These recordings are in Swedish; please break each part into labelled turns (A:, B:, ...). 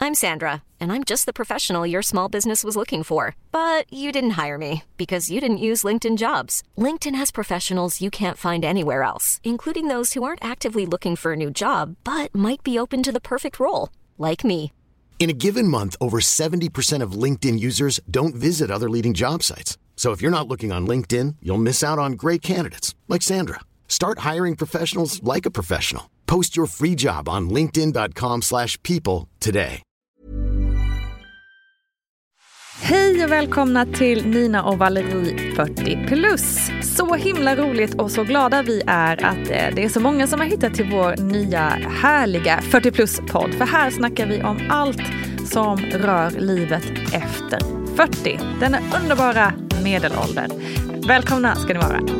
A: I'm Sandra, and I'm just the professional your small business was looking for. But you didn't hire me because you didn't use LinkedIn Jobs. LinkedIn has professionals you can't find anywhere else, including those who aren't actively looking for a new job, but might be open to the perfect role, like me.
B: In a given month, over 70% of LinkedIn users don't visit other leading job sites. So if you're not looking on LinkedIn, you'll miss out on great candidates like Sandra. Start hiring professionals like a professional. Post your free job on linkedin.com/people today.
C: Hej och välkomna till Nina och Valerie 40+. Så himla roligt och så glada vi är att det är så många som har hittat till vår nya härliga 40+-podd. För här snackar vi om allt som rör livet efter 40. Den underbara medelåldern. Välkomna ska ni vara.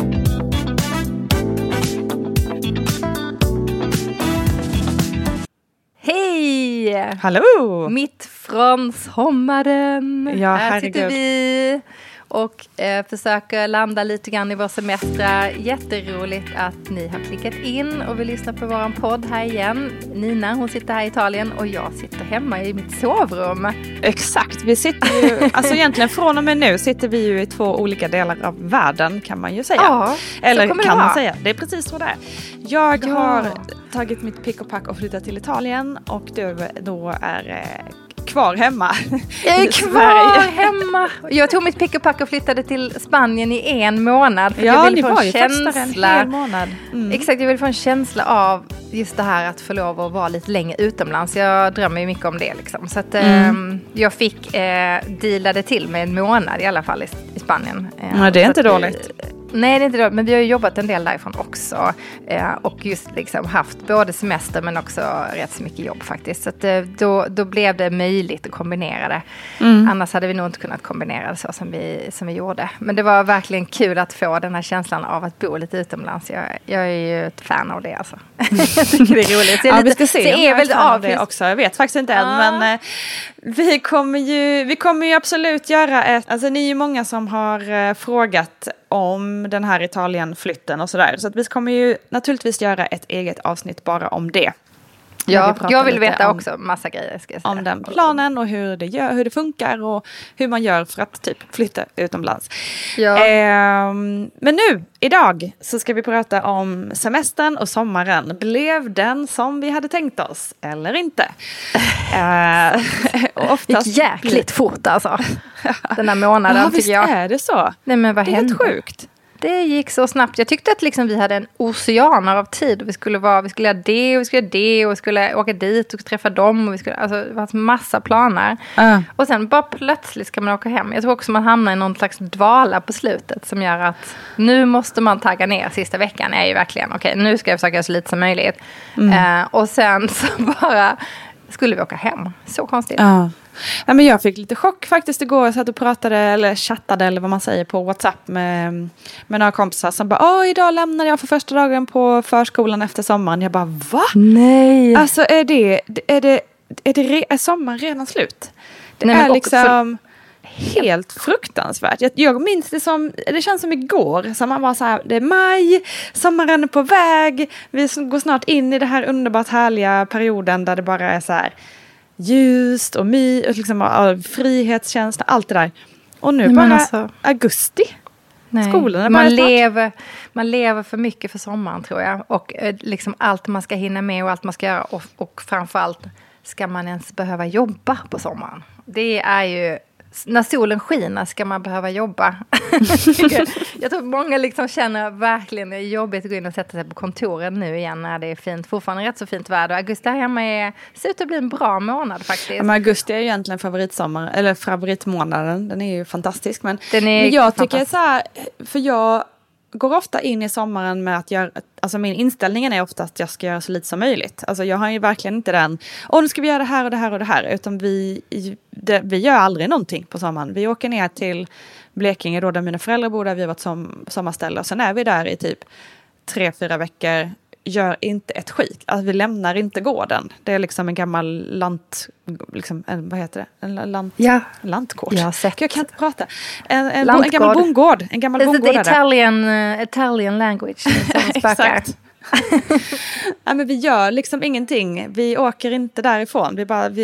D: Hej!
C: Hallå!
D: Mitt från sommaren.
C: Ja,
D: här sitter
C: herregud.
D: vi och försöker landa lite grann i vår semester. Jätteroligt att ni har klickat in och vill lyssna på vår podd här igen. Nina, hon sitter här i Italien och jag sitter hemma i mitt sovrum.
C: Exakt, vi sitter ju, alltså egentligen från och med nu sitter vi ju i två olika delar av världen kan man ju säga.
D: Ja,
C: eller
D: kan
C: man säga, det är precis så det är. Jag har tagit mitt pick och pack och flyttat till Italien och du då är kvar hemma.
D: Jag är kvar hemma. Jag tog mitt pick och pack och flyttade till Spanien i 1 månad. För jag ville få en känsla.
C: En månad. Mm.
D: Exakt, jag vill få en känsla av just det här att få lov att vara lite länge utomlands. Jag drömmer ju mycket om det liksom. Så att jag fick dealade till med 1 månad i alla fall i Spanien.
C: Ja, det är inte dåligt.
D: Nej, det är inte dåligt, men vi har ju jobbat en del därifrån också. Och just liksom haft både semester men också rätt så mycket jobb faktiskt. Så att då blev det möjligt att kombinera det. Annars hade vi nog inte kunnat kombinera det så som vi gjorde. Men det var verkligen kul att få den här känslan av att bo lite utomlands. Jag är ju ett fan av det alltså. Jag tycker det är roligt.
C: Ja, vi ska se om jag är fan av det
D: just
C: också. Jag vet faktiskt inte än, men vi kommer ju absolut göra alltså ni är ju många som har frågat om den här Italien-flytten och sådär. Så att vi kommer ju naturligtvis göra ett eget avsnitt bara om det.
D: Ja, jag vill veta också massa grejer. Ska jag säga.
C: Om den planen och hur det funkar och hur man gör för att typ flytta utomlands.
D: Ja.
C: Men nu, idag, så ska vi prata om semestern och sommaren. Blev den som vi hade tänkt oss eller inte?
D: Oftast jäkligt fort alltså. Den här månaden
C: ja,
D: tycker jag.
C: Visst är det så.
D: Nej, men vad
C: det är
D: hände?
C: helt sjukt.
D: Det gick så snabbt. Jag tyckte att liksom vi hade en oceaner av tid. Vi skulle göra det och vi skulle göra det och vi skulle åka dit och träffa dem. Och vi skulle, alltså, det var en massa planer. Och sen bara plötsligt ska man åka hem. Jag tror också man hamnar i någon slags dvala på slutet som gör att nu måste man tagga ner sista veckan. Är ju verkligen okej, nu ska jag försöka så lite som möjligt. Och sen så bara skulle vi åka hem. Så konstigt.
C: Ja, men jag fick lite chock faktiskt igår. Jag satt och pratade eller chattade eller vad man säger på WhatsApp med några kompisar som bara, idag lämnar jag för första dagen på förskolan efter sommaren. Jag bara, va?
D: Nej.
C: Alltså är sommaren redan slut? Det är liksom helt fruktansvärt. Jag minns det känns som igår. Så man var så här, det är maj, sommaren är på väg. Vi går snart in i det här underbart härliga perioden där det bara är så här ljust och liksom, frihetskänsla, allt det där. Och nu bara augusti.
D: Nej.
C: Skolan är
D: man lever för mycket för sommaren tror jag. Och liksom allt man ska hinna med och allt man ska göra. Och framförallt ska man ens behöva jobba på sommaren. Det är ju när solen skiner ska man behöva jobba. Jag tror många liksom känner verkligen det är jobbigt att gå in och sätta sig på kontoren nu igen när det är fint. Fortfarande rätt så fint väder. Augusti här hemma ser ut att bli en bra månad faktiskt. Ja,
C: men augusti är ju egentligen favoritmånaden. Den är ju fantastisk. Men
D: jag
C: tycker så här, för jag går ofta in i sommaren med att alltså min inställning är ofta att jag ska göra så lite som möjligt. Alltså jag har ju verkligen inte den, nu ska vi göra det här och det här och det här. Utan vi gör aldrig någonting på sommaren. Vi åker ner till Blekinge då där mina föräldrar bor, där vi har varit sommarställe. Och sen är vi där i typ 3-4 veckor. Gör inte ett skit. Alltså vi lämnar inte gården. Det är liksom en gammal vad heter det? Lantgård.
D: Jag har sett.
C: Jag kan inte prata. En gammal bondgård. En gammal bondgård där.
D: Italian language.
C: Exakt. Ja, men vi gör liksom ingenting. Vi åker inte därifrån.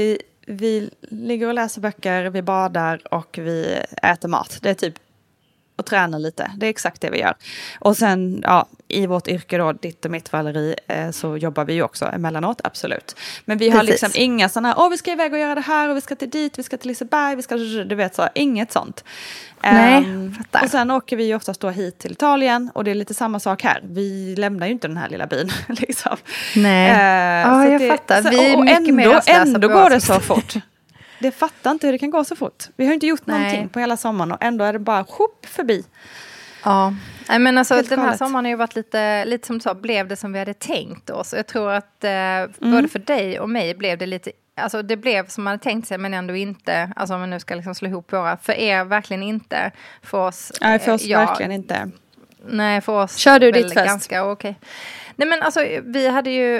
C: vi ligger och läser böcker, vi badar och vi äter mat. Det är typ och tränar lite. Det är exakt det vi gör. Och sen, ja, i vårt yrke då, ditt och mitt Valerie, så jobbar vi ju också emellanåt, absolut. Men vi har liksom inga sådana här, vi ska iväg och göra det här och vi ska till dit, vi ska till Liseberg, vi ska, du vet så, inget sånt.
D: Nej, fattar.
C: Och sen åker vi ju oftast då hit till Italien och det är lite samma sak här. Vi lämnar ju inte den här lilla byn, liksom.
D: Nej, jag fattar. Vi är mycket mer
C: ändå går det så fort. Det fattar inte hur det kan gå så fort. Vi har inte gjort någonting på hela sommaren och ändå är det bara förbi.
D: Ja, men alltså den här sommaren har ju varit lite som du sa, blev det som vi hade tänkt oss. Jag tror att både för dig och mig blev det lite, alltså det blev som man hade tänkt sig men ändå inte, alltså om vi nu ska liksom slå ihop våra, för er verkligen inte, för oss.
C: Nej, för oss verkligen inte.
D: Nej, för oss.
C: Kör du ditt först?
D: Ganska okej. Nej men alltså vi hade ju,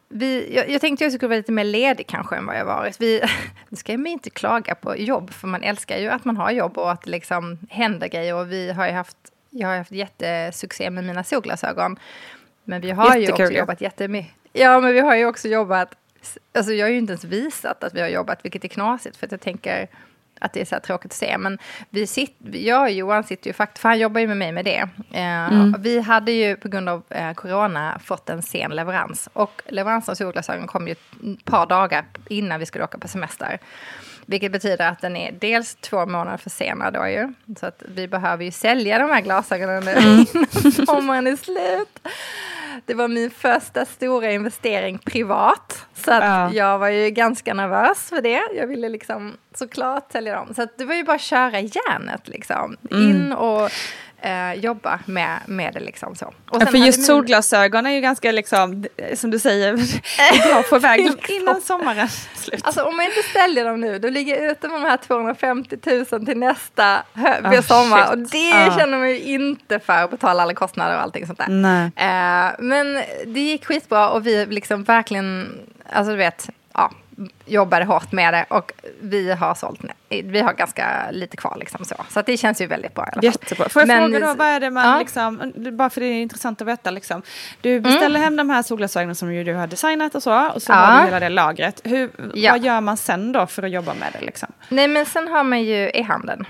D: jag tänkte jag skulle vara lite mer ledig kanske än vad jag varit. Nu ska jag inte klaga på jobb, för man älskar ju att man har jobb och att det liksom händer grejer. Och jag har haft jättesuccé med mina solglasögon. Men vi har ju också jobbat jättemycket. Ja, men vi har ju också jobbat, alltså jag har ju inte ens visat att vi har jobbat, vilket är knasigt, för att jag tänker att det är så här tråkigt att se. Men jag och Johan sitter ju faktiskt, för han jobbar ju med mig med det. Vi hade ju på grund av corona fått en sen leverans. Och leveransen av solglasögon kom ju ett par dagar innan vi skulle åka på semester. Vilket betyder att den är dels 2 månader försenad då ju. Så att vi behöver ju sälja de här glasögonen nu innan sommaren är slut. Det var min första stora investering privat. Så att jag var ju ganska nervös för det. Jag ville liksom såklart sälja dem. Så att det var ju bara att köra järnet liksom. In och jobba med det liksom så. Och sen
C: för just solglasögon är ju ganska liksom, som du säger, bra på väg innan sommaren slut.
D: Alltså om man inte säljer dem nu, då ligger jag ute med de här 250 000 till nästa sommar. Shit. Och det känner man ju inte för att betala alla kostnader och allting sånt där.
C: Nej.
D: Men det gick skitbra och vi liksom verkligen, alltså du vet, jobbade hårt med det och vi har sålt, vi har ganska lite kvar liksom så att det känns ju väldigt bra i alla fall.
C: Jättebra. Får jag fråga då, vad är det man liksom, bara för det är intressant att veta liksom, du beställer hem de här solglasögonen som du har designat och så har du hela det lagret. Vad gör man sen då för att jobba med det liksom?
D: Nej, men sen har man ju e-handeln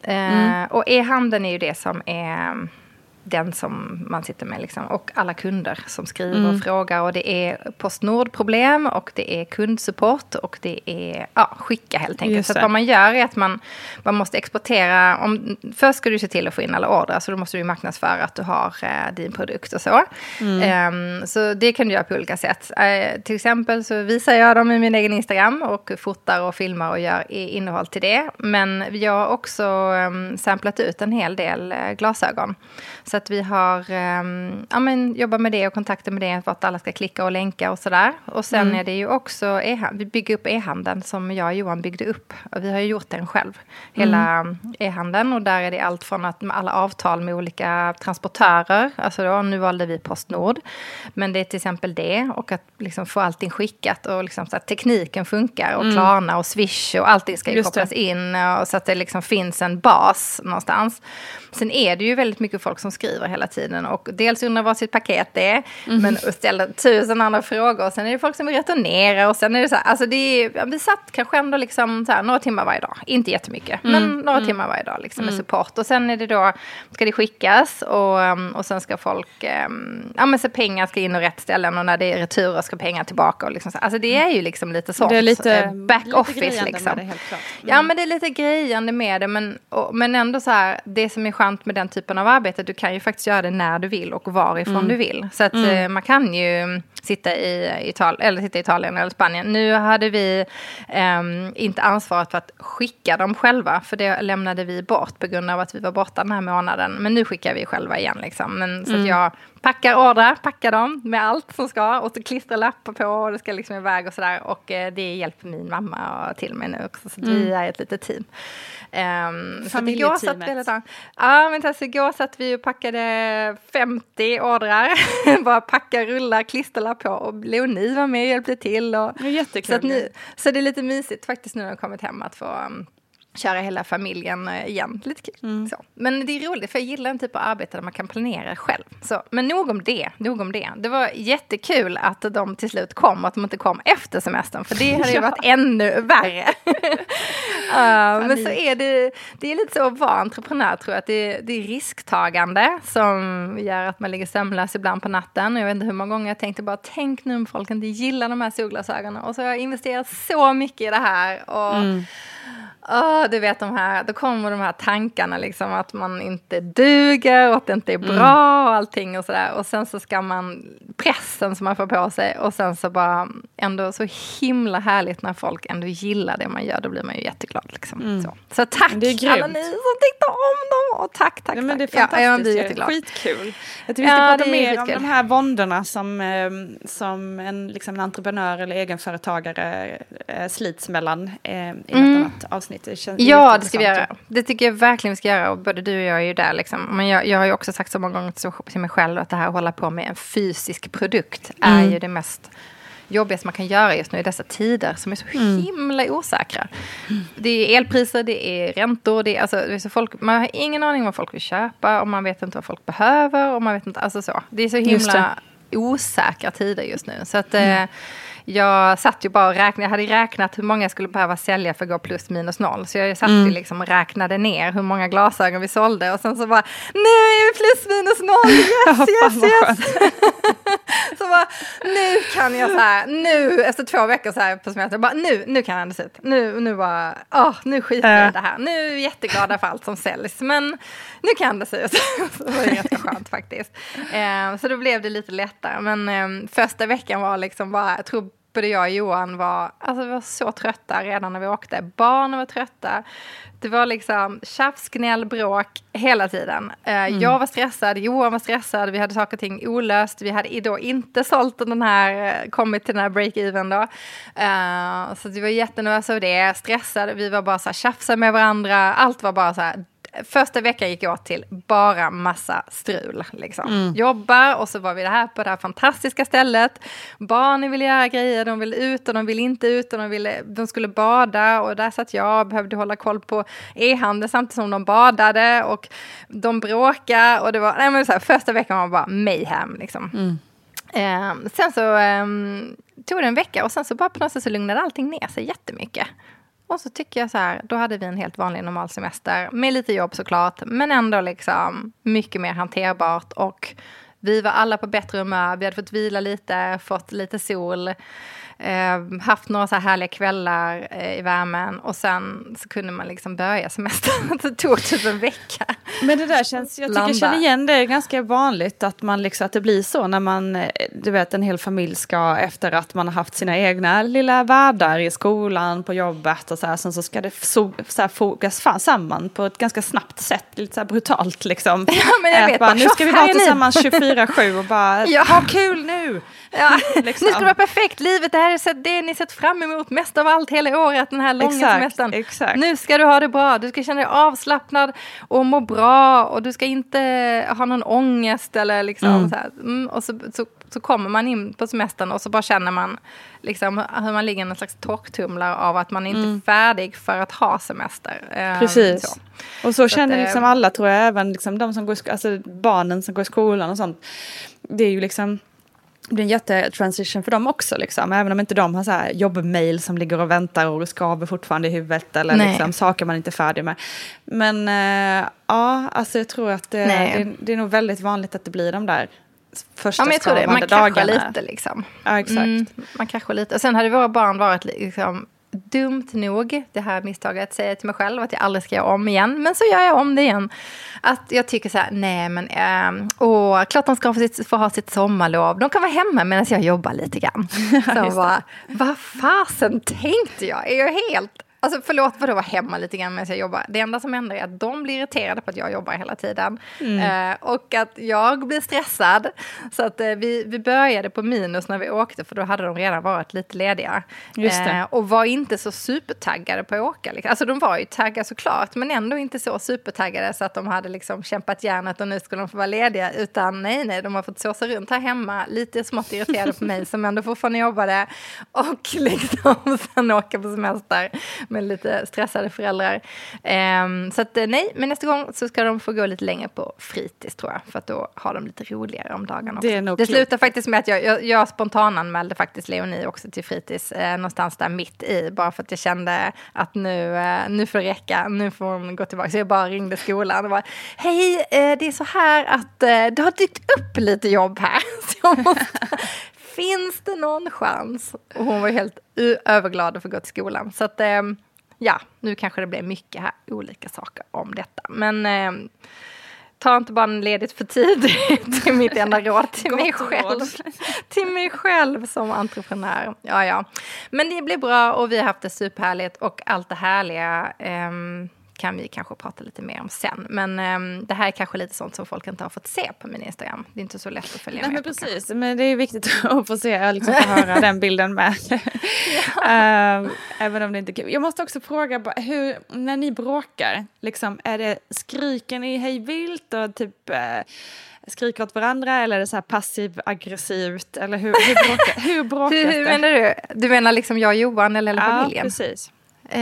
D: och e-handeln är ju det som är den som man sitter med liksom. Och alla kunder som skriver och frågar. Och det är Postnord-problem och det är kundsupport och det är skicka helt enkelt. Så att vad man gör är att man måste exportera. Först ska du se till att få in alla order. Så då måste du marknadsföra att du har din produkt och så. Så det kan du göra på olika sätt. Till exempel så visar jag dem i min egen Instagram och fotar och filmar och gör innehåll till det. Men jag har också samplat ut en hel del glasögon. Så att vi har jobbat med det och kontakter med det för att alla ska klicka och länka och sådär. Och sen är det ju också vi bygger upp e-handeln som jag och Johan byggde upp. Och vi har ju gjort den själv, hela e-handeln. Och där är det allt från att med alla avtal med olika transportörer. Alltså då, nu valde vi Postnord. Men det är till exempel det. Och att liksom få allting skickat och liksom så att tekniken funkar. Och Klarna och Swish och allting ska ju kopplas in. Och så att det liksom finns en bas någonstans. Sen är det ju väldigt mycket folk som skriver hela tiden och dels undrar vad sitt paket är men ställer 1000 andra frågor och sen är det folk som vill returnera och sen är det så här, alltså vi satt kanske ändå liksom så här, några timmar varje dag, inte jättemycket men några timmar varje dag liksom med support och sen är det då, ska det skickas och sen ska folk så pengar ska in och rätt ställen och när det är returer ska pengar tillbaka och liksom så, alltså det är ju liksom lite sånt,
C: det är lite
D: back
C: lite
D: office liksom.
C: Det, helt klart.
D: Ja, men det är lite grejande med det men ändå så här, det som är skönt med den typen av arbete, du kan ju faktiskt göra det när du vill och varifrån du vill. Så att man kan ju sitta i Italien eller Spanien. Nu hade vi inte ansvaret för att skicka dem själva, för det lämnade vi bort på grund av att vi var borta den här månaden. Men nu skickar vi själva igen liksom. Men, så att jag packar dem med allt som ska och så klistrar lappar på och det ska liksom iväg och sådär. Och det hjälper min mamma och till mig nu också. Så vi är ett litet team.
C: Familjeteamet.
D: Igår satt vi och packade 50 ordrar. Bara packa, rulla, klisterlapp på. Och Leonie var med och hjälpte till. Och,
C: det är jättekul.
D: Så det är lite mysigt faktiskt nu när jag kommit hem att få köra hela familjen igen. Lite kul. Så. Men det är roligt, för jag gillar en typ av arbete där man kan planera själv. Så, men nog om det. Det var jättekul att de till slut kom, att de inte kom efter semestern. För det hade ju varit ännu värre. Men så är det är lite så att vara entreprenör, tror jag. Att det är risktagande som gör att man ligger sömnlös ibland på natten. Jag vet inte hur många gånger jag tänkte bara, tänk nu om folk inte gillar de här solglasögonen. Och så har jag investerat så mycket i det här. Och du vet då kommer de här tankarna liksom, att man inte duger och att det inte är bra och allting och sådär. Och sen så ska man, pressen som man får på sig, och sen så bara ändå så himla härligt när folk ändå gillar det man gör, då blir man ju jätteglad liksom. Så tack alla ni som tyckte om dem, och tack.
C: Nej, men det är fantastiskt, jag blir jätteglad. Skitkul. Jag tycker vi ska prata mer om de här våndorna som en entreprenör eller egenföretagare slits mellan i något annat avsnitt. Det
D: ska vi göra. Det tycker jag verkligen vi ska göra. Och både du och jag är ju där. Liksom. Men jag har ju också sagt så många gånger till mig själv att det här att hålla på med en fysisk produkt är ju det mest jobbigaste man kan göra just nu i dessa tider som är så himla osäkra. Det är elpriser, det är räntor, det är så folk, man har ingen aning vad folk vill köpa, och man vet inte vad folk behöver, och man vet inte, alltså så. Det är så himla osäkra tider just nu. Så att jag satt ju bara och räknade. Jag hade räknat hur många jag skulle behöva sälja för att gå plus minus noll. Så jag satt ju liksom och räknade ner hur många glasögon vi sålde. Och sen så bara, nu är vi plus minus noll. Yes. Så bara, nu kan jag så här, nu efter 2 veckor så här på semester, bara nu kan jag andas ut. Nu bara, nu skiter jag i det här. Nu är jag jätteglada för allt som säljs. Men nu kan jag andas ut. Så det var ju ganska skönt faktiskt. Så då blev det lite lättare. Men första veckan var liksom bara, jag tror både jag och Johan vi var så trötta redan när vi åkte. Barnen var trötta. Det var liksom tjafs, gnäll, bråk hela tiden. Jag var stressad, Johan var stressad. Vi hade saker och ting olöst. Vi hade då inte sålt den här, kommit till den här break-even då. Så vi var jättenervösa över det. Stressade, vi var bara så här, tjafsade med varandra. Allt var bara så här. Första veckan gick jag till bara massa strul. Liksom. Jobba, och så var vi på det här fantastiska stället. Barnen ville göra grejer, de ville ut och de ville inte ut. Och de skulle bada, och där satt jag och behövde hålla koll på e-handel samtidigt som de badade. Och de bråkade, och det var så här, första veckan var bara mayhem. Liksom. Sen så tog det en vecka, och sen så bara på något sätt så lugnade allting ner sig jättemycket. Och så tycker jag så här, då hade vi en helt vanlig normal semester. Med lite jobb såklart, men ändå liksom mycket mer hanterbart. Och vi var alla på bättre humör. Vi hade fått vila lite, fått lite sol. Haft några så här härliga kvällar i värmen. Och sen så kunde man liksom börja semestern. Det tog typ en vecka.
C: Men det där känns, jag tycker jag känner igen det, är ganska vanligt att man liksom, att det blir så när man, du vet, en hel familj ska, efter att man har haft sina egna lilla världar i skolan, på jobbet och så här, sen så ska det så här fogas samman på ett ganska snabbt sätt, lite så här brutalt liksom. Ja, men jag vet bara, nu ska vi vara tillsammans 24/7 och bara ha kul nu.
D: Ja, liksom. Nu ska det vara perfekt. Livet är det ni sett fram emot mest av allt hela året, den här långa semestern.
C: Exakt.
D: Nu ska du ha det bra. Du ska känna dig avslappnad och må bra, och du ska inte ha någon ångest eller liksom så här. Och så kommer man in på semestern, och så bara känner man liksom hur man ligger i en slags torktumlare av att man inte är färdig för att ha semester.
C: Precis. Så. Och så känner liksom alla, tror jag, även liksom de som går barnen som går i skolan och sånt. Det är ju liksom, det blir en jättetransition för dem också liksom. Även om inte de har så här jobbmail som ligger och väntar och skaver fortfarande i huvudet, eller liksom saker man inte är färdig med. Men alltså jag tror att det är nog väldigt vanligt att det blir de där första skavande dagarna.
D: Man kraschar lite liksom.
C: Ja, exakt.
D: Man kraschar lite. Och sen hade våra barn varit liksom dumt nog, det här misstaget, säger till mig själv att jag aldrig ska göra om igen. Men så gör jag om det igen. Att jag tycker så här, nej men klart de ska få ha sitt sommarlov. De kan vara hemma medan jag jobbar lite grann. Så bara, vad fasen tänkte jag? Är jag helt... Alltså förlåt vad det var hemma lite grann medan jag jobbar. Det enda som händer är att de blir irriterade på att jag jobbar hela tiden. Och att jag blir stressad. Så att vi började på minus när vi åkte, för då hade de redan varit lite lediga.
C: Just det.
D: Och var inte så supertaggade på att åka. Alltså de var ju taggade såklart, men ändå inte så supertaggade så att de hade liksom kämpat järnet och nu skulle de få vara lediga. Utan nej, de har fått såsa runt här hemma. Lite smått irriterade på mig som ändå fortfarande jobbade. Och liksom sen åka på semester. med lite stressade föräldrar. Så att nej, men nästa gång så ska de få gå lite längre på fritids tror jag. För att då har de lite roligare om dagarna också. Det slutar faktiskt med att jag spontananmälde faktiskt Leonie också till fritids. Någonstans där mitt i. Bara för att jag kände att nu får det räcka. Nu får hon gå tillbaka. Så jag bara ringde skolan och bara, hej, det är så här att det har dykt upp lite jobb här. Så jag måste... Finns det någon chans? Och hon var helt överglad att få gå till skolan. Så att, nu kanske det blir mycket här, olika saker om detta. Men ta inte bara ledigt för tid till mitt enda råd till mig själv. Till mig själv som entreprenör. Ja. Men det blir bra och vi har haft det superhärligt. Och allt det härliga kan vi kanske prata lite mer om sen. Men det här är kanske lite sånt som folk inte har fått se på min Instagram. Det är inte så lätt att följa med.
C: Men precis, men det är viktigt att få se, liksom få höra den bilden med. Även om det inte är kul. Jag måste också fråga, hur, när ni bråkar, liksom, är det skriken i hej vilt och typ skriker åt varandra, eller är det så här passiv-aggressivt? Eller hur bråkas det?
D: Hur menar du? Du menar liksom jag och Johan eller familjen?
C: Ja, precis.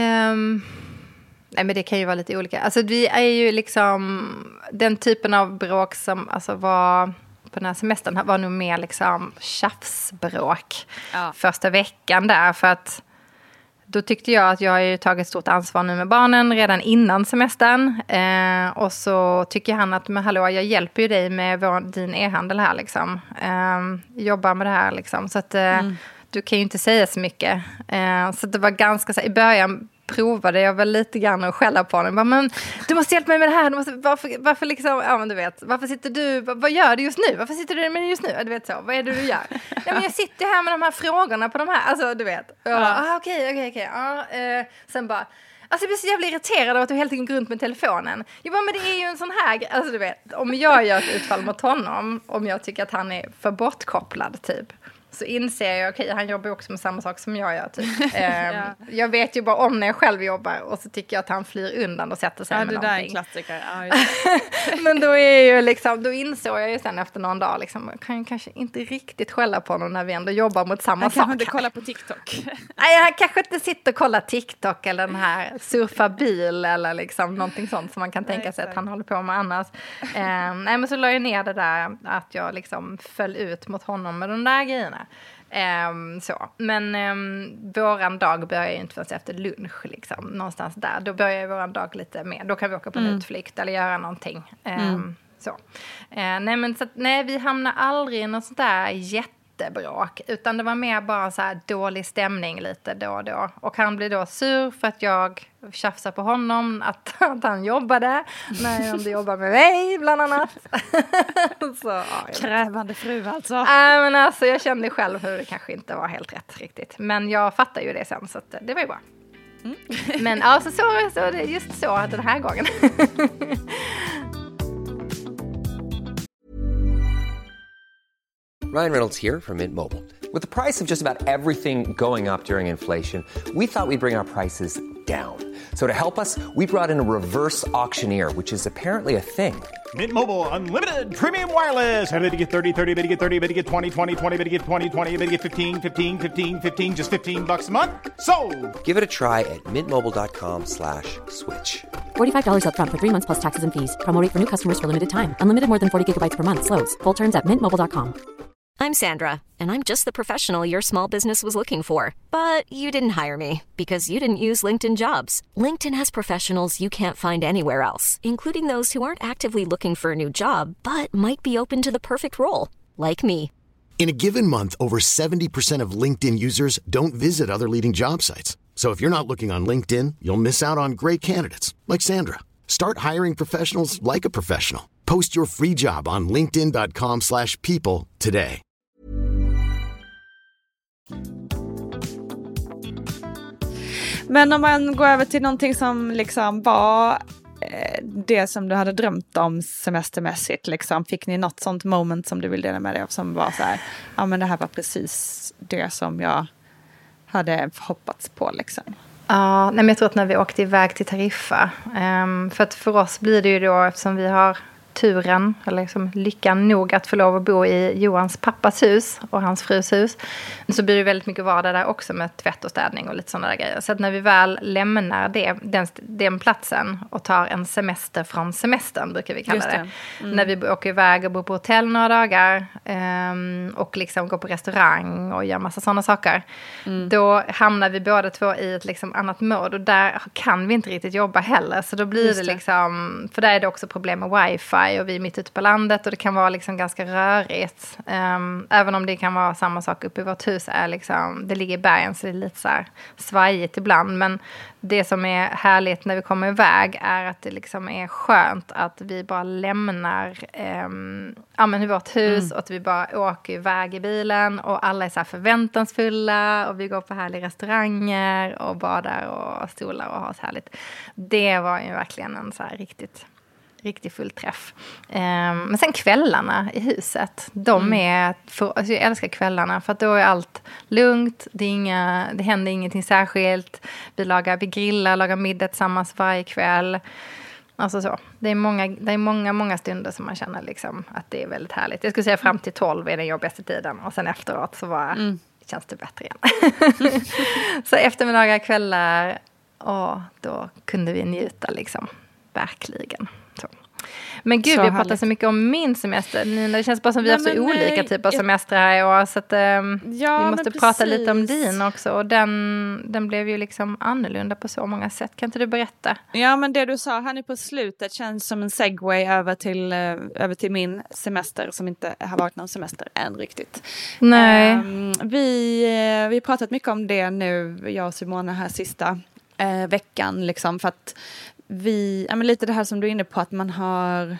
D: Nej, men det kan ju vara lite olika. Alltså vi är ju liksom den typen av bråk som alltså var på den här semestern var nog mer liksom tjafsbråk första veckan där. För att då tyckte jag att jag har ju tagit stort ansvar nu med barnen redan innan semestern. Och så tycker han att, men hallå, jag hjälper ju dig med din e-handel här liksom. Jobbar med det här liksom. Så att du kan ju inte säga så mycket. Så det var ganska så i början provade jag väl lite grann och skälla på honom. Men du måste hjälpa mig med det här. Varför liksom, ja men du vet, varför sitter du, vad gör du just nu? Varför sitter du med det just nu? Du vet så, vad är det du gör? Ja men jag sitter här med de här frågorna på de här, alltså du vet. Okej. Sen bara, alltså jag blir så jävla irriterad av att du helt enkelt går runt med telefonen. Jag bara, men det är ju en sån här, alltså du vet, om jag gör ett utfall mot honom, om jag tycker att han är för bortkopplad typ, så inser jag, okej, han jobbar också med samma sak som jag gör typ. Jag vet ju bara om när jag själv jobbar och så tycker jag att han flyr undan och sätter sig med någonting. Ja, det där är en klassiker. Men då är ju liksom, då insåg jag ju sen efter någon dag liksom, jag kan ju kanske inte riktigt skälla på honom när vi ändå jobbar mot samma sak. Han
C: kanske inte kollar på TikTok.
D: Nej, han kanske inte sitter och kollar TikTok eller den här surfa bil eller liksom någonting sånt som man kan tänka sig att han håller på med annars. Nej, men så la jag ner det där att jag liksom föll ut mot honom med de där grejerna. Så. Men våran dag börjar ju inte förrän efter lunch liksom, någonstans där. Då börjar våran dag lite mer. Då kan vi åka på en utflykt eller göra någonting. Så. Nej, vi hamnar aldrig i något sånt där jättebråk. Utan det var mer bara så här dålig stämning lite då och då. Och han blir då sur för att jag tjafsar på honom att han jobbade när han jobbar med mig bland annat. Så,
C: krävande fru alltså.
D: Men alltså jag kände själv hur det kanske inte var helt rätt riktigt. Men jag fattar ju det sen så att det var ju bra. Men alltså så det är just så den här gången.
E: Ryan Reynolds here from Mint Mobile. With the price of just about everything going up during inflation, we thought we'd bring our prices down. So to help us, we brought in a reverse auctioneer, which is apparently a thing.
F: Mint Mobile Unlimited Premium Wireless. How to get 30, 30, bit to get 30, bit to get 20, 20, 20, bit to get 20, 20, bit to get 15, 15, 15, 15, just $15 a month? Sold!
E: Give it a try at mintmobile.com/switch.
G: $45 up front for 3 months plus taxes and fees. Promo rate for new customers for limited time. Unlimited more than 40 gigabytes per month. Slows full terms at mintmobile.com.
A: I'm Sandra, and I'm just the professional your small business was looking for. But you didn't hire me because you didn't use LinkedIn Jobs. LinkedIn has professionals you can't find anywhere else, including those who aren't actively looking for a new job, but might be open to the perfect role, like me.
B: In a given month, over 70% of LinkedIn users don't visit other leading job sites. So if you're not looking on LinkedIn, you'll miss out on great candidates like Sandra. Start hiring professionals like a professional. Post your free job on linkedin.com/people today.
C: Men om man går över till någonting som liksom var det som du hade drömt om semestermässigt, liksom, fick ni något sånt moment som du vill dela med dig av som var så här, ja men det här var precis det som jag hade hoppats på liksom?
D: Ja, nej, men jag tror att när vi åkte iväg till Tariffa, för att för oss blir det ju då, eftersom vi har turen, eller liksom lyckan nog att få lov att bo i Johans pappas hus och hans frus hus, så blir det väldigt mycket vardag där också med tvätt och städning och lite sådana där grejer. Så att när vi väl lämnar den platsen och tar en semester från semestern, brukar vi kalla det. När vi åker iväg och bor på hotell några dagar och liksom går på restaurang och gör massa sådana saker. Då hamnar vi båda två i ett liksom annat mode, och där kan vi inte riktigt jobba heller. Så då blir det liksom, för där är det också problem med wifi och vi är mitt ute på landet och det kan vara liksom ganska rörigt. Även om det kan vara samma sak uppe i vårt hus, är liksom, det ligger i bergen så det är lite så här svajigt ibland. Men det som är härligt när vi kommer iväg är att det liksom är skönt att vi bara lämnar vårt hus och att vi bara åker iväg i bilen och alla är så här förväntansfulla och vi går på härliga restauranger och badar och stolar och har så härligt. Det var ju verkligen en så här riktigt fullträff. Men sen kvällarna i huset, de är, alltså jag älskar kvällarna för att då är allt lugnt, det händer ingenting särskilt, vi grillar, lagar middag tillsammans varje kväll. Alltså så. Det är många stunder som man känner liksom att det är väldigt härligt. Jag skulle säga fram till 12 är den jobbigaste tiden och sen efteråt så känns det bättre igen. Så eftermiddagar, kvällar, då kunde vi njuta liksom, verkligen. Så. Men gud, vi pratar så mycket om min semester. Nina, det känns bara som vi har så olika typer av semester här i år. Så att vi måste prata lite om din också. Och den blev ju liksom annorlunda på så många sätt. Kan inte du berätta?
C: Ja, men det du sa här nu på slutet känns som en segway över till min semester som inte har varit någon semester än riktigt.
D: Nej.
C: Vi har pratat mycket om det nu, jag och Simona här sista veckan. Liksom, för att lite det här som du är inne på, att man har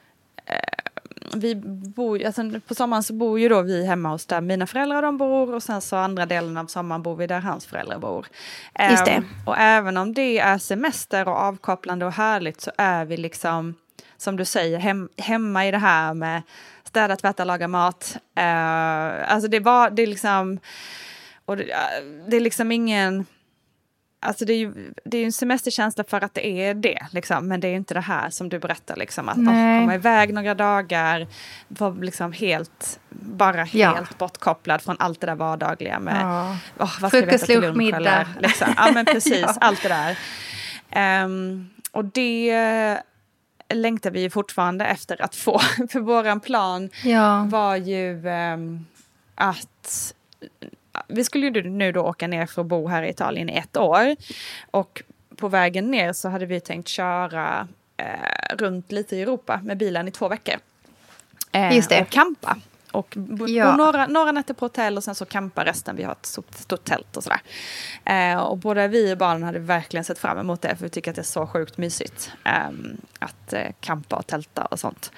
C: vi bor, alltså på sommaren så bor ju då vi hemma hos där mina föräldrar de bor, och sen så andra delen av sommaren bor vi där hans föräldrar bor.
D: Just det.
C: Och även om det är semester och avkopplande och härligt, så är vi liksom, som du säger, hemma i det här med städa, tvätta, laga mat. Alltså det är liksom, och det är liksom ingen. Alltså det är ju en semesterkänsla för att det är det, liksom. Men det är inte det här som du berättar, liksom, att komma iväg några dagar, vara liksom helt bortkopplad från allt det där vardagliga med vad ska vi äta till lunch eller, liksom. Ja, men precis, allt det där. Och det längtar vi ju fortfarande efter att få, för våran plan var ju att vi skulle ju nu då åka ner för att bo här i Italien i 1 år. Och på vägen ner så hade vi tänkt köra runt lite i Europa med bilen i 2 veckor.
D: Just det.
C: Och campa. Och bo några nätter på hotell och sen så campa resten. Vi har ett stort tält och sådär. Och både vi och barnen hade verkligen sett fram emot det. För vi tycker att det är så sjukt mysigt. Att campa och tälta och sånt.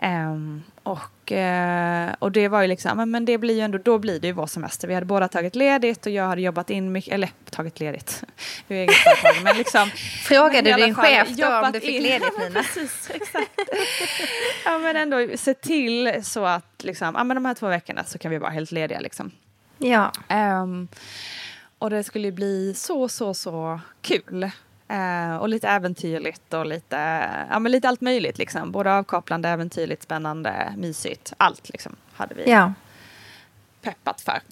C: Och det var ju liksom, men det blir ju ändå, då blir det ju vår semester. Vi hade båda tagit ledigt och jag hade jobbat in mycket, eller tagit ledigt. Det är eget företag, men liksom.
D: Frågade din chef då om du fick ledigt, Nina?
C: Precis, exakt. Ja, men ändå se till så att liksom, men de här 2 veckorna så kan vi vara helt lediga liksom.
D: Ja.
C: Och det skulle bli så kul. Och lite äventyrligt och lite allt möjligt liksom. Både avkopplande, äventyrligt, spännande, mysigt. Allt liksom hade vi peppat för.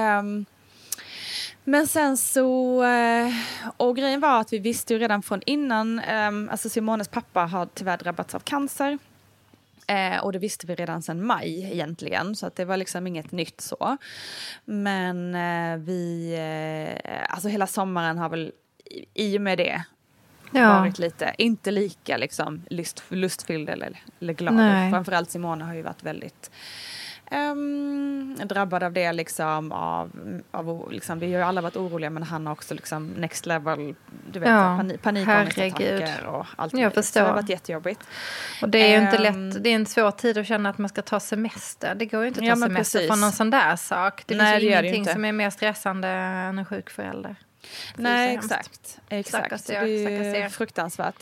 C: Men sen så, och grejen var att vi visste ju redan från innan, alltså Simones pappa har tyvärr drabbats av cancer. Och det visste vi redan sedan maj egentligen. Så att det var liksom inget nytt så. Men alltså hela sommaren har väl i och med det varit lite, inte lika liksom lustfylld eller glad. Framförallt Simona har ju varit väldigt drabbad av det liksom, av liksom, vi har ju alla varit oroliga, men han har också liksom next level, du vet, panikångestattacker och allt.
D: Jag förstår.
C: Så det har varit jättejobbigt.
D: Och det är ju inte lätt, det är en svår tid att känna att man ska ta semester. Det går ju inte att ta semester från någon sån där sak. Det finns ju ingenting som är mer stressande än en sjuk förälder.
C: Nej, exakt. Det är fruktansvärt.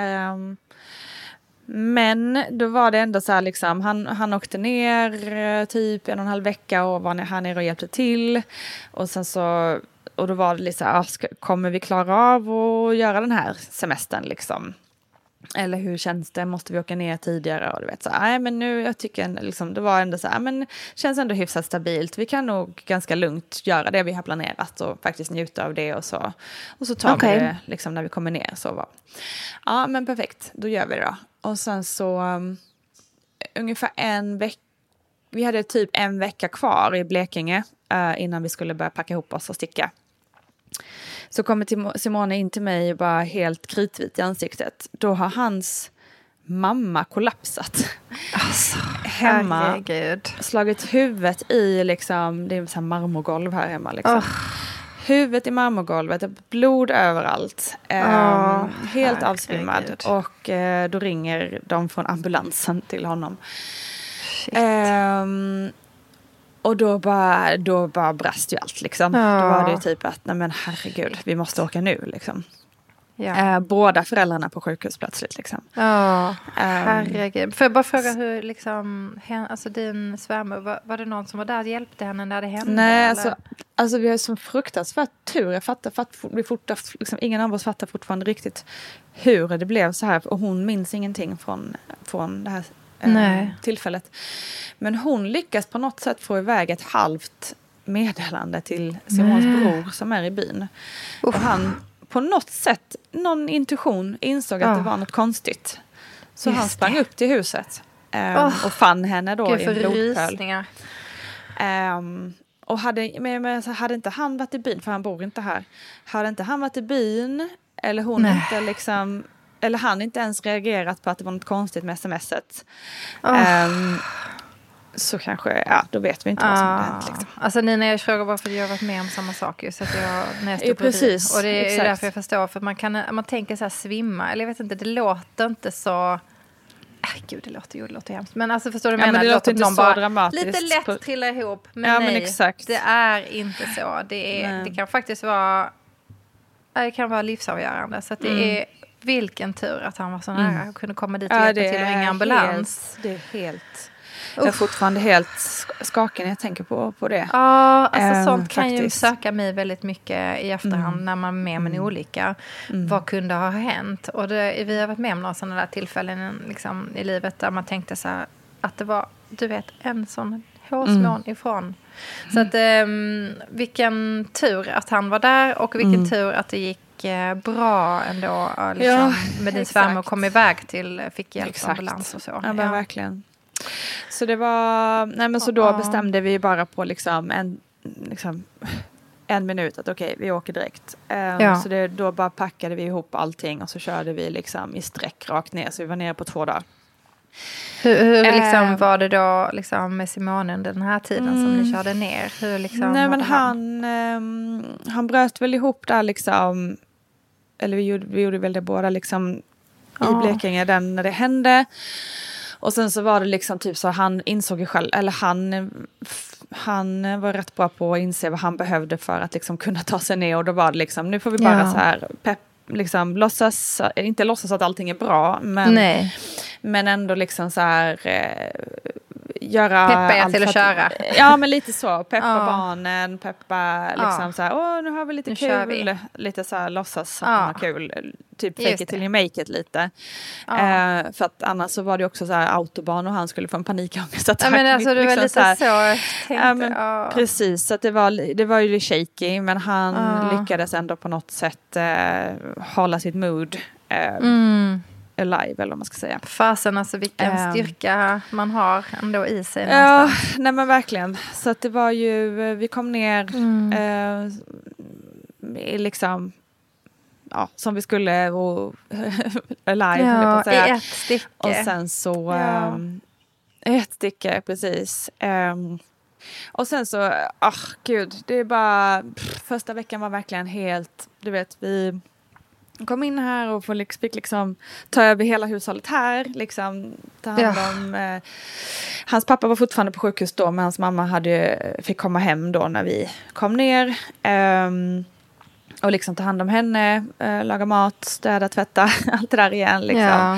C: Men då var det ändå så här liksom, han åkte ner typ 1,5 vecka och var här nere och hjälpte till. Och sen så, och då var det lite så här, kommer vi klara av att göra den här semestern liksom? Eller hur känns det? Måste vi åka ner tidigare? Och du vet så nej men nu, jag tycker liksom, det var ändå så här, men känns ändå hyfsat stabilt. Vi kan nog ganska lugnt göra det vi har planerat och faktiskt njuta av det och så tar vi det liksom när vi kommer ner. Så var. Ja men perfekt, då gör vi det då. Och sen så ungefär en vecka, vi hade typ en vecka kvar i Blekinge innan vi skulle börja packa ihop oss och sticka. Så kommer Simone in till mig och bara helt kritvit i ansiktet. Då har hans mamma kollapsat.
D: Alltså,
C: hemma.
D: Herregud.
C: Slagit huvudet i liksom, det är så här marmorgolv här hemma liksom. Huvudet i marmorgolvet, blod överallt. Helt avsvimmad. Och då ringer de från ambulansen till honom. Och då bara brast ju allt liksom. Då var det ju typ att, nej men herregud, vi måste åka nu liksom. Ja. Båda föräldrarna på sjukhus plötsligt liksom.
D: Herregud. Får jag bara fråga hur liksom, alltså din svärmor, var det någon som var där och hjälpte henne när det hände?
C: Nej, alltså vi har som fruktansvärt tur. Jag fattar liksom, ingen av oss fattar fortfarande riktigt hur det blev så här. Och hon minns ingenting från det här tillfället. Men hon lyckas på något sätt få iväg ett halvt meddelande till Simons bror som är i byn. Och han på något sätt, någon intuition insåg att det var något konstigt. Så han sprang upp till huset och fann henne då i en blodpöl. Och hade inte han varit i byn, för han bor inte här. Hade inte han varit i byn eller hon inte liksom, eller han inte ens reagerat på att det var något konstigt med smset. Så kanske, då vet vi inte vad som har hänt. Liksom.
D: Alltså Nina, jag frågar bara för att jag har varit med om samma sak. Så att när jag stod
C: precis.
D: Och det är därför jag förstår. För man tänker så här svimma. Eller jag vet inte, det låter inte så... Gud, det låter hemskt. Men alltså förstår du vad jag menar?
C: Men det låter inte så dramatiskt.
D: Lite lätt trillar ihop. Men nej,
C: exakt.
D: Det är inte så. Det kan faktiskt vara... Det kan vara livsavgörande. Så att det är... Vilken tur att han var så nära och kunde komma dit och hjälpa till och ringa ambulans.
C: Det är helt... Jag är fortfarande helt skakig när jag tänker på det.
D: Ja, alltså sånt kan ju söka mig väldigt mycket i efterhand när man är med om en olycka. Vad kunde ha hänt? Och vi har varit med om några sådana där tillfällen liksom, i livet där man tänkte så här, att det var, du vet, en sån hårsmån ifrån. Så att vilken tur att han var där och vilken tur att det gick bra ändå liksom, med din svärmor kom iväg till, fick hjälp av ambulans och så.
C: Ja, men verkligen. Så det var, så då bestämde vi bara på liksom en minut att okej, vi åker direkt. Så då bara packade vi ihop allting och så körde vi liksom i sträck rakt ner, så vi var nere på 2 dagar.
D: Hur liksom var det då liksom med Simone under den här tiden som ni körde ner? Hur liksom
C: nej men han bröt väl ihop där liksom, eller vi gjorde väl det båda liksom i Blekinge när det hände. Och sen så var det liksom typ så han insåg ju själv, eller han var rätt bra på att inse vad han behövde för att liksom kunna ta sig ner. Och då var det liksom, nu får vi bara så här liksom inte låtsas att allting är bra, men ändå liksom så här göra
D: peppa er till att köra.
C: Ja, men lite så. Peppa barnen, peppa liksom så här, nu har vi lite kul. Lite så här, låtsas att man har kul. Typ fake it till you make it lite. För att annars så var det också så här autobahn och han skulle få en panikångestattack.
D: Ja, men alltså det var lite
C: så. Precis, så att det var ju shaky, men han lyckades ändå på något sätt hålla sitt mood alive, eller vad man ska säga.
D: Fasen, alltså vilken styrka man har ändå i sig.
C: Ja, nej men verkligen. Så att det var ju, vi kom ner liksom som vi skulle och alive
D: i ett stycke.
C: Och sen så ett stycke, precis. Och sen så, gud, det är bara första veckan var verkligen helt, du vet, vi kom in här och fick liksom ta över hela hushållet här, liksom ta hand om hans pappa var fortfarande på sjukhus då, men hans mamma fick komma hem då när vi kom ner och liksom ta hand om henne, laga mat, städa, tvätta, allt det där igen liksom.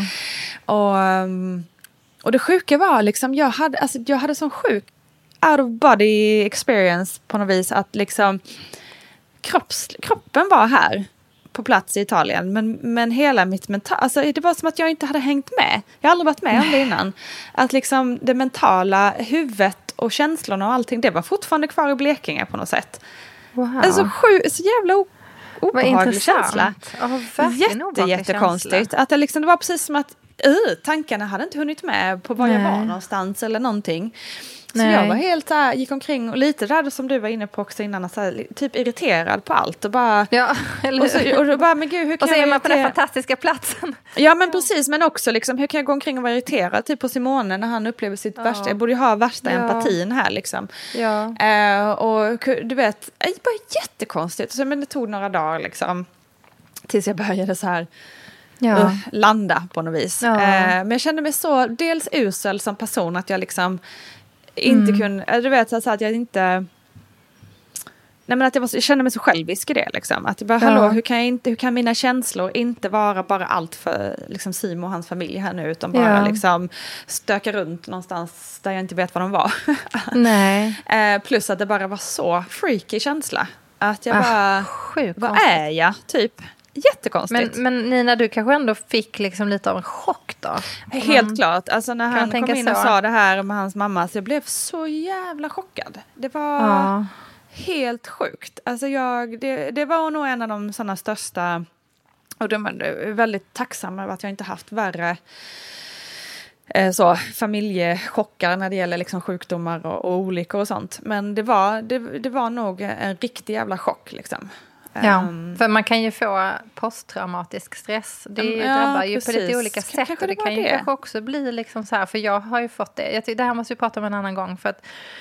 C: Och det sjuka var liksom, jag hade sån sjuk out of body experience på något vis, att liksom kroppen var här på plats i Italien. Men hela mitt alltså det var som att jag inte hade hängt med. Jag har aldrig varit med om det innan. Att liksom det mentala, huvudet och känslorna och allting, det var fortfarande kvar i Blekinge på något sätt.
D: Wow.
C: Alltså så jävla obehaglig känsla. Jättekonstigt. Att det var precis som att tankarna hade inte hunnit med på var jag var någonstans eller någonting. Så jag var helt där, gick omkring och lite där som du var inne på också innan, så här, typ irriterad på allt och bara och då bara, men gud, hur kan
D: och så är man på den fantastiska platsen.
C: Ja, men precis, men också liksom, hur kan jag gå omkring och vara irriterad typ på Simone när han upplever sitt värsta, jag borde ju ha värsta empatin här liksom. Och du vet, det var jättekonstigt, så, men det tog några dagar liksom tills jag började så här landa på något vis. Men jag kände mig så dels usel som person att jag liksom inte kunde, du vet så att jag inte, nej men att jag kände mig så självisk i det liksom, att jag bara, hallå, hur kan mina känslor inte vara bara allt för liksom Simon och hans familj här nu, utan bara liksom stöka runt någonstans där jag inte vet vad de var.
D: Nej.
C: Plus att det bara var så freaky känsla, att jag bara, vad är jag typ? Jättekonstigt.
D: Men Nina, du kanske ändå fick liksom lite av en chock då?
C: Helt klart. Alltså när han kom in och sa det här med hans mamma, så jag blev så jävla chockad. Det var helt sjukt. Alltså det var nog en av de sådana största, och de är väldigt tacksamma över att jag inte haft värre familjechockar när det gäller liksom sjukdomar och olyckor och sånt. Men det var nog en riktig jävla chock liksom.
D: Ja, för man kan ju få posttraumatisk stress. Det drabbar ju på lite olika sätt. Och det kan ju kanske också bli liksom så här, för jag har ju fått det. Det här måste vi prata om en annan gång, för att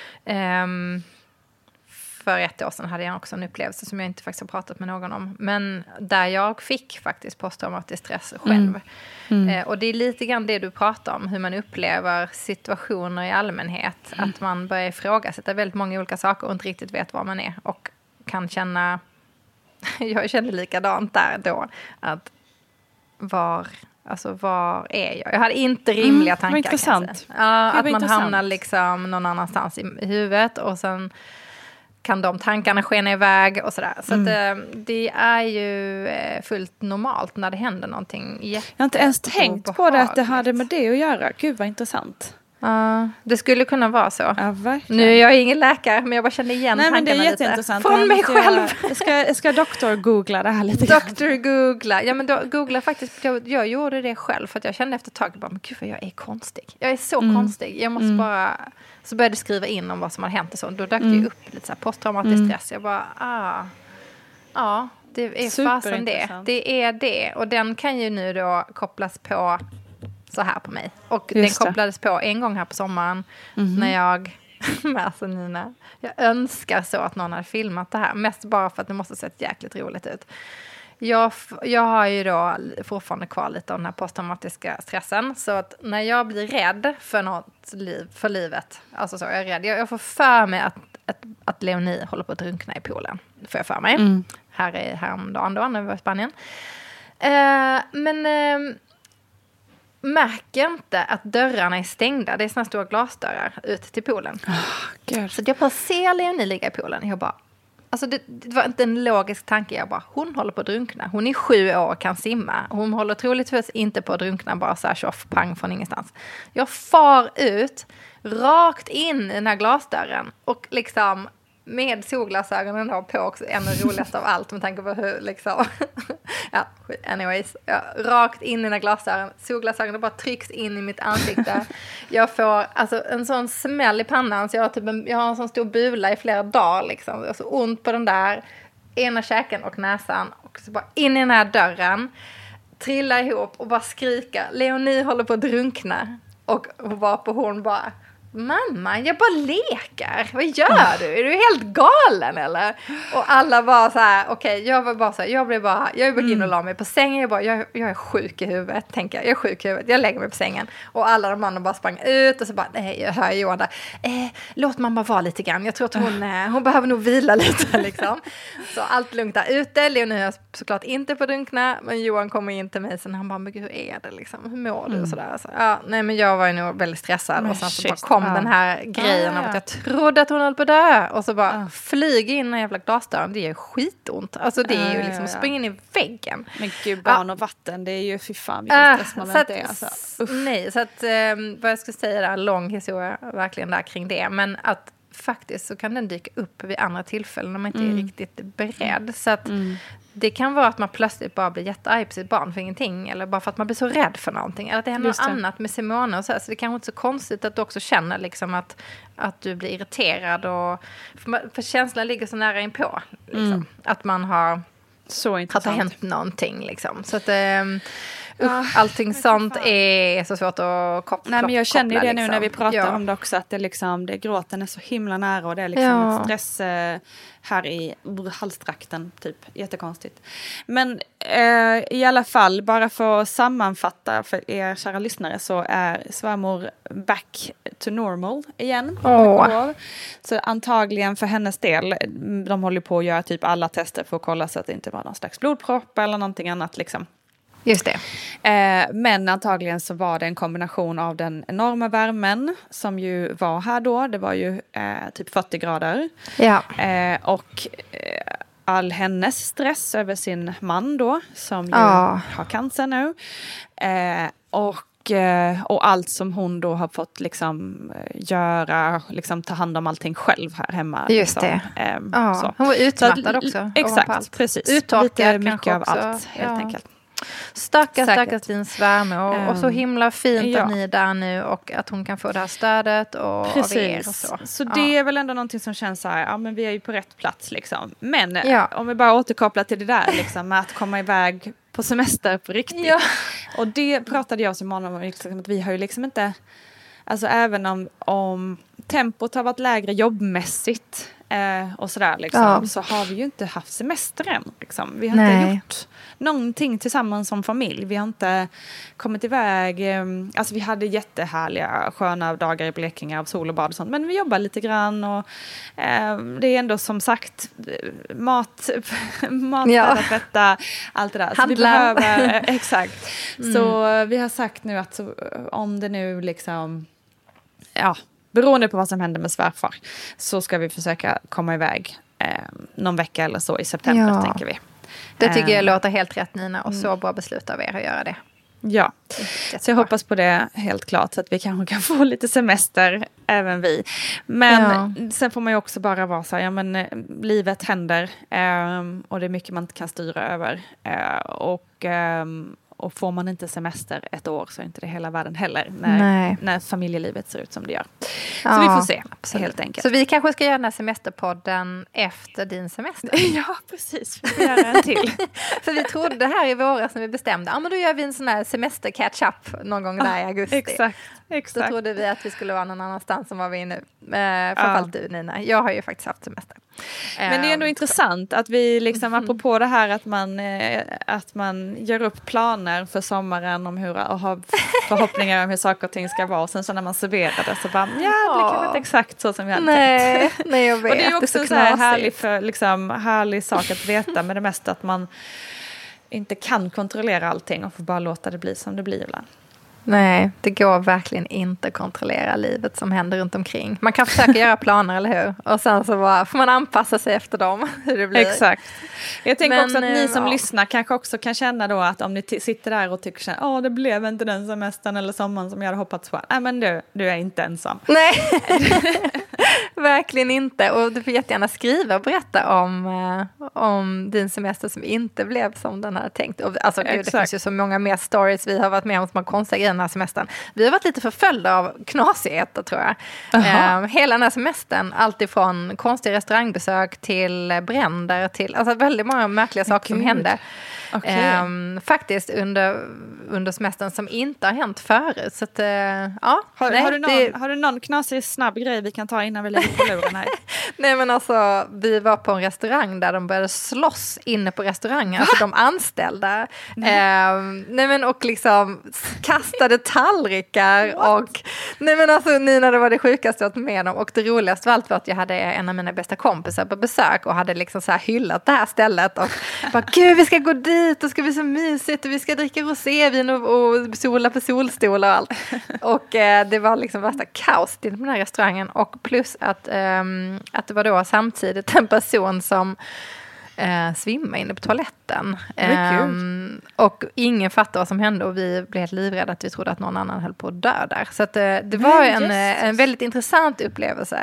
D: för 1 år sedan hade jag också en upplevelse som jag inte faktiskt har pratat med någon om. Men där jag fick faktiskt posttraumatisk stress själv. Och det är lite grann det du pratar om, hur man upplever situationer i allmänhet. Att man börjar ifrågasätta väldigt många olika saker och inte riktigt vet var man är. Och kan känna... Jag kände likadant där då, att var är jag? Jag hade inte rimliga tankar.
C: Intressant.
D: Att man hamnar liksom någon annanstans i huvudet, och sen kan de tankarna skena iväg och sådär. Så att, det är ju fullt normalt när det händer någonting. Jag
C: har inte ens tänkt på det, att det hade med det att göra. Gud vad intressant.
D: Det skulle kunna vara så.
C: Ja, verkligen.
D: Nu är jag ingen läkare, men jag bara känner igen tankarna lite.
C: Men det är jätteintressant.
D: Från mig själv.
C: Jag ska doktor-googla det här lite grann.
D: Doktor-googla. Ja, men googla faktiskt. Jag gjorde det själv, för att jag kände efter ett tag, bara, men gud vad jag är konstig. Jag är så konstig. Jag måste bara... Så började jag skriva in om vad som hade hänt och så. Då dök det upp lite så här posttraumatisk stress. Jag bara, det är fasen det. Det är det. Och den kan ju nu då kopplas på så här på mig. Och just den kopplades på en gång här på sommaren när jag, alltså Nina, jag önskar så att någon hade filmat det här. Mest bara för att det måste ha sett jäkligt roligt ut. Jag har ju då fortfarande kvar lite av den här posttraumatiska stressen. Så att när jag blir rädd för något för livet, alltså så jag är rädd. Jag får för mig att Leonie håller på att drunkna i poolen. Det får jag för mig. Häromdagen då, när vi var i Spanien. Men märker inte att dörrarna är stängda. Det är såna stora glasdörrar ut till poolen. Så jag bara ser Leonie ligga i poolen. Jag bara, alltså det var inte en logisk tanke. Jag bara, hon håller på att drunkna. Hon är 7 år och kan simma. Hon håller troligtvis inte på att drunkna, bara så här tjoff, pang från ingenstans. Jag far ut, rakt in i den här glasdörren. Och liksom med solglasögonen då på också, ännu roligast av allt med tanke på hur liksom anyways, rakt in i den här glasögonen, solglasögonen bara trycks in i mitt ansikte. Jag får alltså en sån smäll i pannan, så jag har en sån stor bula i flera dagar liksom. Jag har så ont på den där ena käken och näsan, och så bara in i den här dörren, trilla ihop och bara skrika, Leonie håller på att drunkna. Och hon bara, mamma, jag bara leker. Vad gör du? Är du helt galen eller? Och alla bara så här, okej, jag var bara så här, jag gick in och la mig på sängen. Jag är sjuk i huvudet, tänker jag. Jag är sjuk i huvudet. Jag lägger mig på sängen. Och alla de andra bara sprang ut och så bara, nej, jag hör Johan där. Låt mamma vara lite grann. Jag tror att hon behöver nog vila lite liksom. Så allt lugnt där ute. Leonie är såklart inte på drunkna, men Johan kommer in till mig sen, han bara, men gud, hur är det liksom? Hur mår du? Och sådär. Så, nej, men jag var ju nog väldigt stressad. Men och sen så bara kom den här grejen av att jag trodde att hon höll på att dö. Och så bara flyger in en jävla glasdörren. Det är ju skitont. Alltså det är ju liksom att springa in i väggen.
C: Men gud, barn och vatten, det är ju fy fan vilken stressmoment det är. Alltså.
D: Nej, så att vad jag ska säga där, lång historia verkligen där kring det. Men att faktiskt så kan den dyka upp vid andra tillfällen när man inte är riktigt beredd. Så att det kan vara att man plötsligt bara blir jättearg på sitt barn för ingenting. Eller bara för att man blir så rädd för någonting. Eller att det händer något annat med Simone och så här. Så det kanske inte är så konstigt att du också känner liksom att du blir irriterad. Och, för känslan ligger så nära inpå. Liksom. Att man har hänt någonting. Liksom. Så att allting sånt är så svårt att koppla.
C: Nej, men jag känner ju det
D: liksom.
C: Nu när vi pratar om det också. Att det liksom, gråten är så himla nära. Och det är liksom ett stress här i halstrakten. Typ. Jättekonstigt. Men i alla fall, bara för att sammanfatta för er kära lyssnare. Så är svärmor back to normal igen. Så antagligen för hennes del. De håller på att göra typ alla tester för att kolla så att det inte var någon slags blodpropp eller någonting annat liksom.
D: Just det.
C: Men antagligen så var det en kombination av den enorma värmen som ju var här då. Det var ju typ 40 grader. Ja. Och all hennes stress över sin man då. Som ju har cancer nu. Och allt som hon då har fått liksom göra, liksom ta hand om allting själv här hemma.
D: Just
C: liksom.
D: det. Så. Hon var utmattad också.
C: Exakt, precis.
D: Uttorkad
C: mycket av
D: också.
C: Allt helt enkelt.
D: Stackars din svärmor och så himla fint att ni är där nu och att hon kan få det här stödet och av er och så.
C: Det är väl ändå någonting som känns så här, men vi är ju på rätt plats liksom. Men om vi bara återkopplar till det där liksom, med att komma iväg på semester på riktigt. Ja. Och det pratade jag som om liksom, att vi har ju liksom inte, alltså även om tempot har varit lägre jobbmässigt och sådär liksom, så har vi ju inte haft semester än liksom. Vi har inte gjort någonting tillsammans som familj. Vi har inte kommit iväg, alltså vi hade jättehärliga sköna dagar i Blekinge av sol och bad och sånt, men vi jobbar lite grann och det är ändå som sagt mat tvätta, allt det där. Så vi behöver, exakt. Så vi har sagt nu att om det nu liksom beroende på vad som händer med svärfar så ska vi försöka komma iväg någon vecka eller så i september tänker vi.
D: Det tycker jag låter helt rätt, Nina, och så bra beslut av er att göra det.
C: Ja, så jag hoppas på det helt klart så att vi kanske kan få lite semester även vi. Men sen får man ju också bara vara så här, livet händer och det är mycket man inte kan styra över och får man inte semester ett år så är inte det hela världen heller när familjelivet ser ut som det gör. Så vi får se, helt enkelt.
D: Så vi kanske ska göra den här semesterpodden efter din semester.
C: Ja, precis. Vi får göra en till.
D: För vi trodde här i våras när vi bestämde, men då gör vi en sån här semester catch-up någon gång där i augusti.
C: Exakt.
D: Då trodde vi att vi skulle vara någon annanstans som var vi nu. Framförallt du, Nina. Jag har ju faktiskt haft semester.
C: Men det är ändå intressant att vi liksom, apropå det här att man gör upp planer för sommaren om hur, och har förhoppningar om hur saker och ting ska vara. Och sen så när man serverar det så bara, det blir kanske inte exakt så som vi hade tänkt.
D: Nej, jag vet.
C: Och det är också så här härlig sak att veta med det mesta att man inte kan kontrollera allting och får bara låta det bli som det blir ibland.
D: Nej, det går verkligen inte att kontrollera livet som händer runt omkring. Man kan försöka göra planer, eller hur? Och sen så får man anpassa sig efter dem, hur det blir.
C: Exakt. Jag tänker också att ni som lyssnar kanske också kan känna då att om ni sitter där och tycker det blev inte den semestern eller sommaren som jag hade hoppats på. Nej, men du är inte ensam. Nej,
D: verkligen inte. Och du får jättegärna skriva och berätta om din semester som inte blev som den hade tänkt. Och, alltså, det finns ju så många mer stories vi har varit med om som har konstiga grejer den här semestern. Vi har varit lite förföljda av knasigheter, tror jag. Hela den här semestern, allt ifrån konstiga restaurangbesök till bränder till alltså väldigt många märkliga saker som hände. Okay. Faktiskt under semestern som inte har hänt förut. Så att,
C: har du någon knasig snabb grej vi kan ta innan innan vi lägger på luren här.
D: Nej men alltså, vi var på en restaurang där de började slåss inne på restaurangen, alltså de anställda. Nej men och liksom kastade tallrikar och nej men alltså Nina, det var det sjukaste jag varit med om, och det roligaste av allt var att jag hade en av mina bästa kompisar på besök och hade liksom så här hyllat det här stället och bara, gud vi ska gå dit och ska bli så mysigt och vi ska dricka rosévin och sola på solstolar och allt. Och det var liksom värsta kaos till den här restaurangen, och plus att det var då samtidigt en person som svimmade inne på toaletten. Och ingen fattade vad som hände och vi blev helt livrädda att vi trodde att någon annan höll på att dö där. Så att, det var en väldigt intressant upplevelse.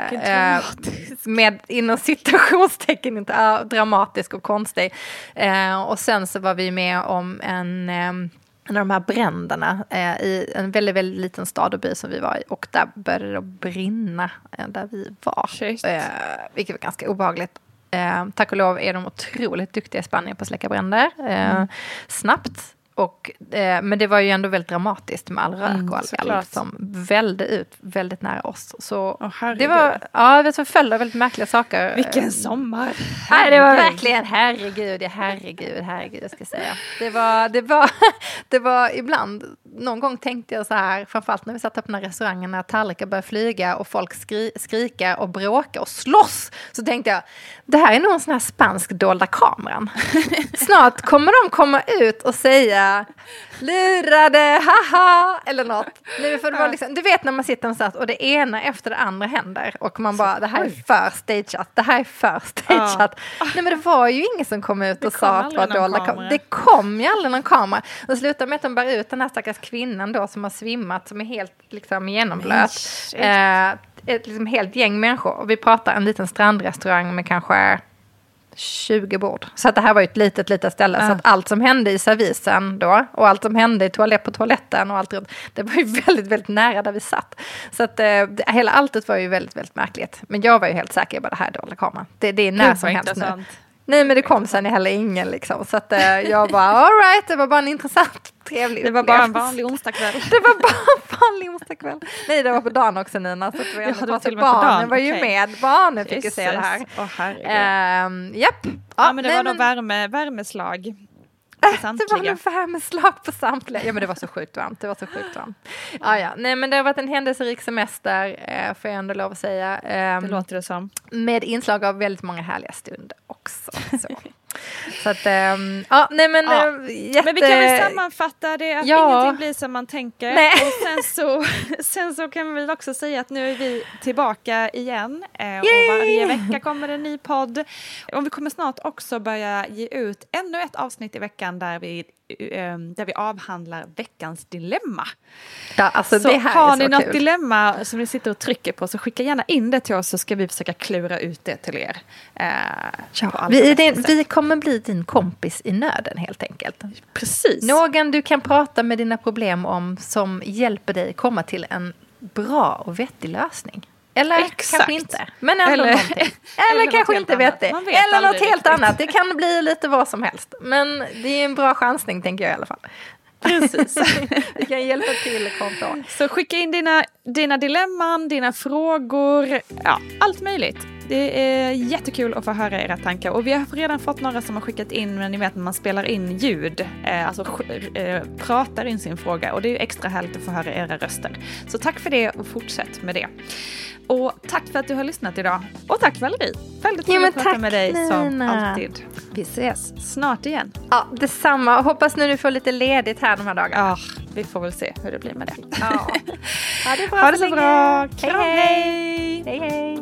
D: Med inom citationstecken, inte dramatisk och konstig. Och sen så var vi med om en av de här bränderna i en väldigt, väldigt liten stad och by som vi var i, och där började det brinna där vi var. Vilket var ganska obehagligt. Tack och lov är de otroligt duktiga i Spanien på att släcka bränder. Snabbt. Och, men det var ju ändå väldigt dramatiskt med all rök och all eld som välde ut väldigt nära oss. Så det var, vi förföljde väldigt märkliga saker.
C: Vilken sommar!
D: Nej, det var verkligen, herregud, jag ska säga. Det var ibland, någon gång tänkte jag så här, framförallt när vi satt på den här restaurangen, när tallrikar började flyga och folk skrika och bråka och slåss, så tänkte jag, det här är någon sån här spansk dolda kameran. Snart kommer de komma ut och säga lurade, haha, eller något. Nej, för det var liksom, du vet när man sitter någonstans och det ena efter det andra händer och man bara, det här är för stageat. Nej, men det var ju ingen som kom ut och sa att det var dolda kameran. Det kom ju aldrig någon kamera. Det slutade med att de bara ut den här stackars kvinnan då som har svimmat, som är helt liksom genomblöt. Ett liksom helt gäng människor. Och vi pratar en liten strandrestaurang med kanske 20 bord. Så att det här var ju ett litet ställe. Så att allt som hände i servisen då, och allt som hände på toaletten och allt runt, det var ju väldigt, väldigt nära där vi satt. Så att hela alltet var ju väldigt, väldigt märkligt. Men jag var ju helt säker på det här dolda kameran. Det är när som helst nu. Nej, men det kom sen heller ingen liksom. Så att jag bara, all right, det var bara en intressant, trevlig.
C: Det var bara en vanlig onsdagkväll.
D: Det var bara en vanlig onsdagkväll. Nej, det var på dagen också, Nina. Så att vi barnen var ju med. Barnen fick ju se det här. Japp.
C: Ja, men det var nog värmeslag.
D: Det var en värmeslag på samtliga. Ja, men det var så sjukt varmt. Nej, men det har varit en händelserik semester, får jag ändå lov att säga.
C: Det låter det som.
D: Med inslag av väldigt många härliga stunder också. Så att,
C: men vi kan väl sammanfatta det att ingenting blir som man tänker. Och sen så kan vi väl också säga att nu är vi tillbaka igen. Och varje vecka kommer det en ny podd. Och vi kommer snart också börja ge ut ännu ett avsnitt i veckan där vi avhandlar veckans dilemma.
D: Ja, alltså
C: så
D: det här
C: har
D: är
C: ni
D: så
C: något
D: kul.
C: Dilemma som ni sitter och trycker på, så skicka gärna in det till oss, så ska vi försöka klura ut det till er.
D: Vi kommer bli din kompis i nöden helt enkelt.
C: Precis.
D: Någon du kan prata med dina problem om, som hjälper dig komma till en bra och vettig lösning. Eller kanske inte. Men ändå någonting. Eller kanske inte vettig. Eller något helt annat. Det kan bli lite vad som helst. Men det är en bra chansning, tänker jag i alla fall.
C: Precis.
D: Vi kan hjälpa till konto.
C: Så skicka in dina dilemman, dina frågor, allt möjligt. Det är jättekul att få höra era tankar. Och vi har redan fått några som har skickat in, men ni vet när man spelar in ljud, pratar in sin fråga. Och det är ju extra härligt att få höra era röster. Så tack för det och fortsätt med det. Och tack för att du har lyssnat idag. Och tack Valerie. Väldigt roligt att prata med dig, Nina. Som alltid. Vi ses snart igen.
D: Ja, detsamma. Hoppas nu du får lite ledigt här de här dagarna.
C: Ja, vi får väl se hur det blir med det.
D: Ja. Ha det bra.
C: Ha det så bra.
D: Hej. Hej.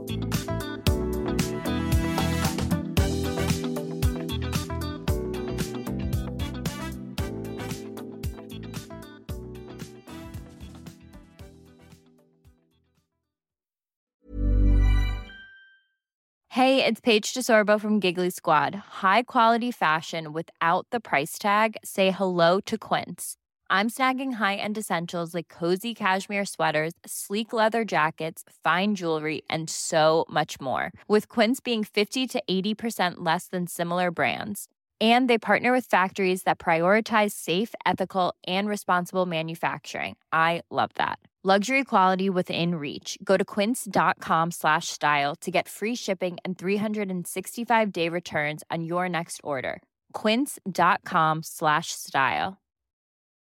H: Hey, it's Paige DeSorbo from Giggly Squad. High quality fashion without the price tag. Say hello to Quince. I'm snagging high-end essentials like cozy cashmere sweaters, sleek leather jackets, fine jewelry, and so much more. With Quince being 50 to 80% less than similar brands. And they partner with factories that prioritize safe, ethical, and responsible manufacturing. I love that. Luxury quality within reach. Go to quince.com/style to get free shipping and 365-day returns on your next order. Quince.com/style.